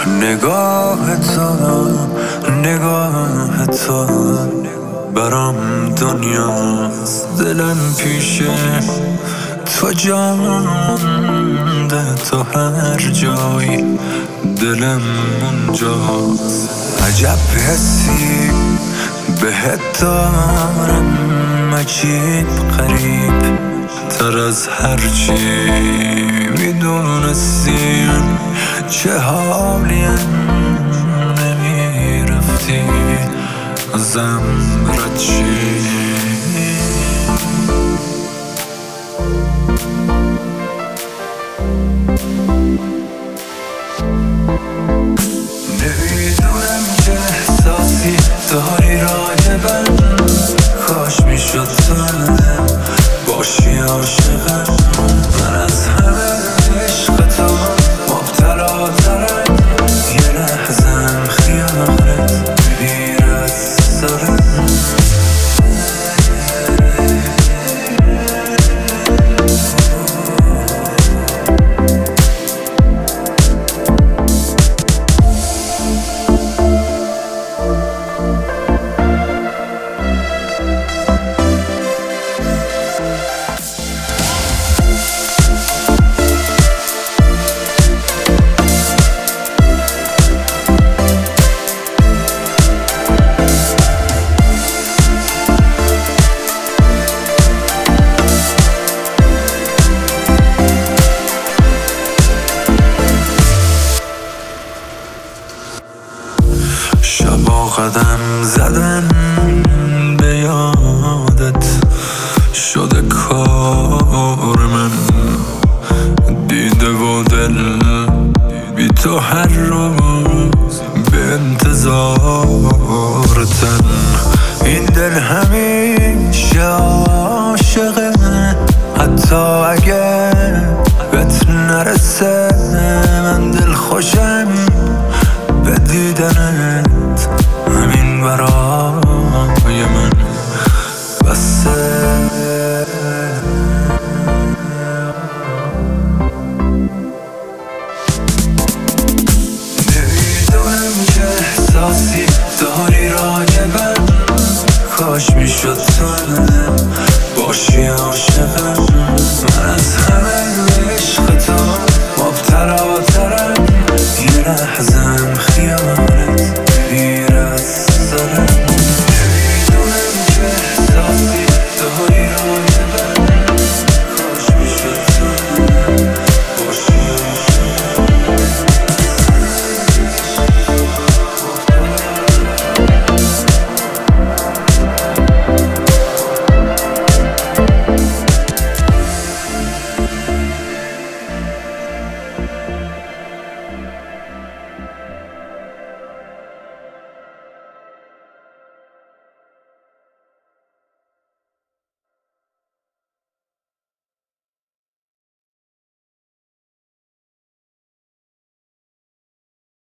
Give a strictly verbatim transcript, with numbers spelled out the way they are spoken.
نگاه تو نگاه تو برام دنیاست، دلم پیشه تو جا مونده، تو هر جایی دلم اونجاست. عجب حسی بهت دارم، عجیب غریب تر از هرچی میدونستیم. چه حالیم نمیرفتی ازم رد چی. نمیدونم چه احساسی داری راجبم، کاش میشد تو باشی عاشقم. من از همه عشق تو مبتلا ترم، یه لحظم خیالت میگیره از سرم. شبا قدم زدن به یادت شده کار من، دیده و دل بی تو هر روز به انتظارتن. این دل همیشه عاشقه، حتی اگر بهت نرسه. من دل خوشم به دیدنت، همین برای من بسه. نمیدونم چه احساسی داری راجبم، کاش میشد تو باشی عاشقم. من از